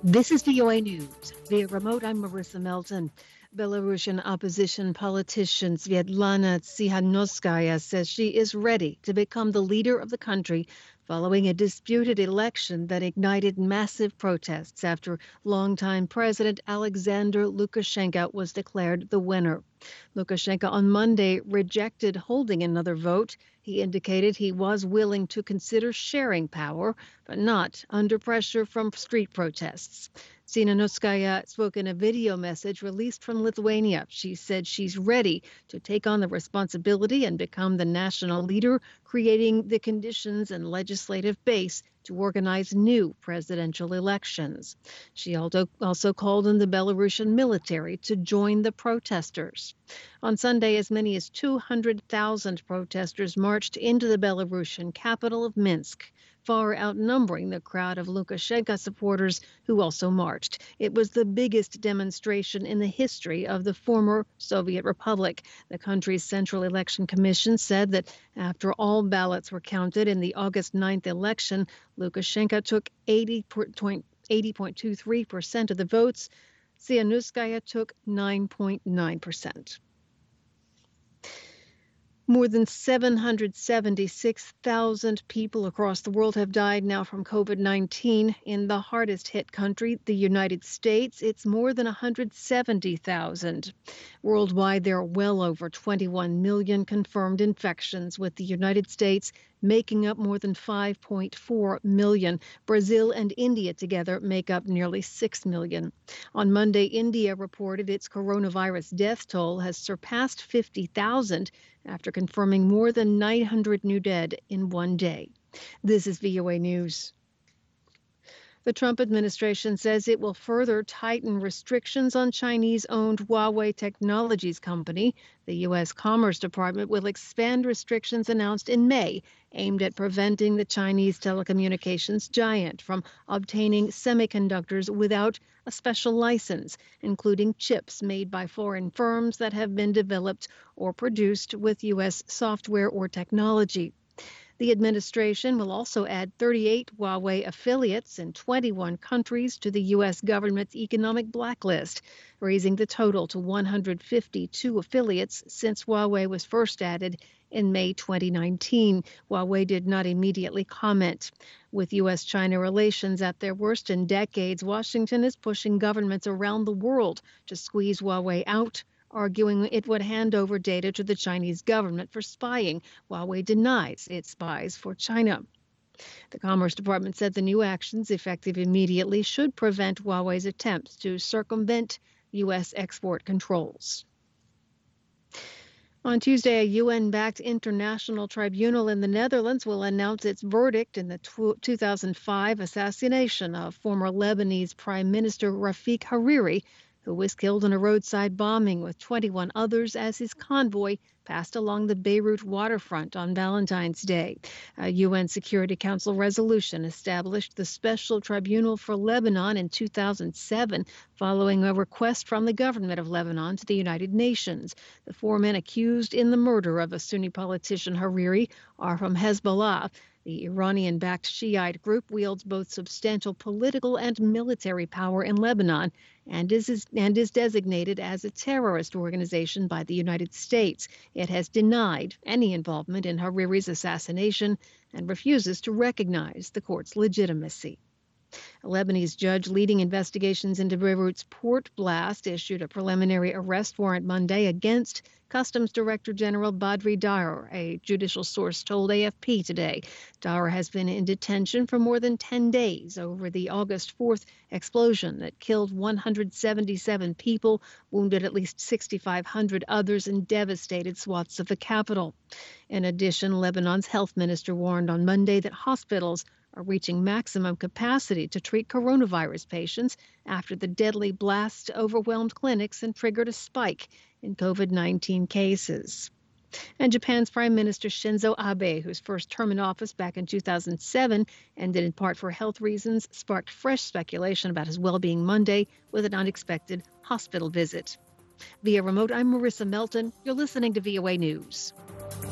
This is VOA News. Via remote, I'm Marissa Melton. Belarusian opposition politician Svetlana Tsikhanouskaya says she is ready to become the leader of the country following a disputed election that ignited massive protests after longtime President Alexander Lukashenko was declared the winner. Lukashenko on Monday rejected holding another vote. He indicated he was willing to consider sharing power, but not under pressure from street protests. Tsikhanouskaya spoke in a video message released from Lithuania. She said she's ready to take on the responsibility and become the national leader, creating the conditions and legislative base to organize new presidential elections. She also called on the Belarusian military to join the protesters. On Sunday, as many as 200,000 protesters marched into the Belarusian capital of Minsk, far outnumbering the crowd of Lukashenko supporters who also marched. It was the biggest demonstration in the history of the former Soviet Republic. The country's Central Election Commission said that after all ballots were counted in the August 9th election, Lukashenko took 80.23% of the votes. Tsikhanouskaya took 9.9%. More than 776,000 people across the world have died now from COVID-19. In the hardest hit country, the United States, it's more than 170,000. Worldwide, there are well over 21 million confirmed infections, with the United States making up more than 5.4 million. Brazil and India together make up nearly 6 million. On Monday, India reported its coronavirus death toll has surpassed 50,000 after confirming more than 900 new dead in one day. This is VOA News. The Trump administration says it will further tighten restrictions on Chinese-owned Huawei Technologies company. The U.S. Commerce Department will expand restrictions announced in May, aimed at preventing the Chinese telecommunications giant from obtaining semiconductors without a special license, including chips made by foreign firms that have been developed or produced with U.S. software or technology. The administration will also add 38 Huawei affiliates in 21 countries to the U.S. government's economic blacklist, raising the total to 152 affiliates since Huawei was first added in May 2019. Huawei did not immediately comment. With U.S.-China relations at their worst in decades, Washington is pushing governments around the world to squeeze Huawei out, arguing it would hand over data to the Chinese government for spying. Huawei denies it spies for China. The Commerce Department said the new actions, effective immediately, should prevent Huawei's attempts to circumvent U.S. export controls. On Tuesday, a UN-backed international tribunal in the Netherlands will announce its verdict in the 2005 assassination of former Lebanese Prime Minister Rafik Hariri, who was killed in a roadside bombing with 21 others as his convoy passed along the Beirut waterfront on Valentine's Day. A UN Security Council resolution established the Special Tribunal for Lebanon in 2007, following a request from the government of Lebanon to the United Nations. The four men accused in the murder of a Sunni politician Hariri are from Hezbollah. The Iranian-backed Shiite group wields both substantial political and military power in Lebanon and is designated as a terrorist organization by the United States. It has denied any involvement in Hariri's assassination and refuses to recognize the court's legitimacy. A Lebanese judge leading investigations into Beirut's port blast issued a preliminary arrest warrant Monday against Customs Director General Badri Dar, a judicial source told AFP today. Dar has been in detention for more than 10 days over the August 4th explosion that killed 177 people, wounded at least 6,500 others, and devastated swaths of the capital. In addition, Lebanon's health minister warned on Monday that hospitals are reaching maximum capacity to treat coronavirus patients after the deadly blast overwhelmed clinics and triggered a spike in COVID-19 cases. And Japan's Prime Minister Shinzo Abe, whose first term in office back in 2007 ended in part for health reasons, sparked fresh speculation about his well-being Monday with an unexpected hospital visit. Via remote, I'm Marissa Melton. You're listening to VOA News.